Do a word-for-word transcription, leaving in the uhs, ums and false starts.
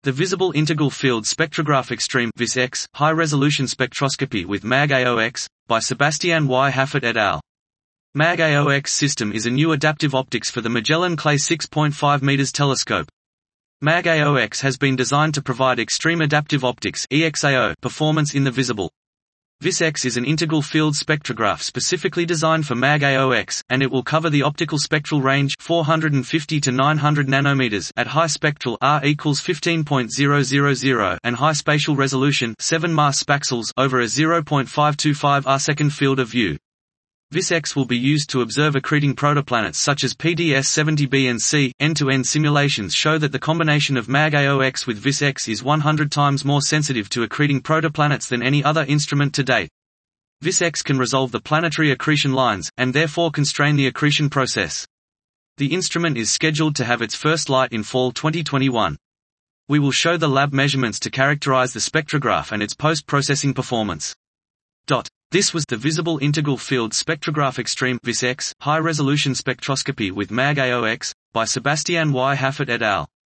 The Visible Integral Field Spectrograph Extreme (V I S X) High-Resolution Spectroscopy with M A G A O X, by Sebastian Y. Haffert et al. M A G A O X system is a new adaptive optics for the Magellan Clay six point five meters telescope. M A G A O X has been designed to provide extreme adaptive optics (E X A O) performance in the visible. V I S X is an integral field spectrograph specifically designed for M A G A O X, and it will cover the optical spectral range four hundred fifty to nine hundred nanometers at high spectral R equals fifteen point zero zero zero and high spatial resolution seven mass spaxels over a zero point five two five arcsecond field of view. V I S X will be used to observe accreting protoplanets such as P D S seventy b and C. End-to-end simulations show that the combination of M A G A O X with V I S X is one hundred times more sensitive to accreting protoplanets than any other instrument to date. V I S X can resolve the planetary accretion lines, and therefore constrain the accretion process. The instrument is scheduled to have its first light in fall twenty twenty-one. We will show the lab measurements to characterize the spectrograph and its post-processing performance. Dot. This was the Visible Integral Field Spectrograph Extreme (V I S X) High-Resolution Spectroscopy with M A G A O X, by Sebastian Y. Haffert et al.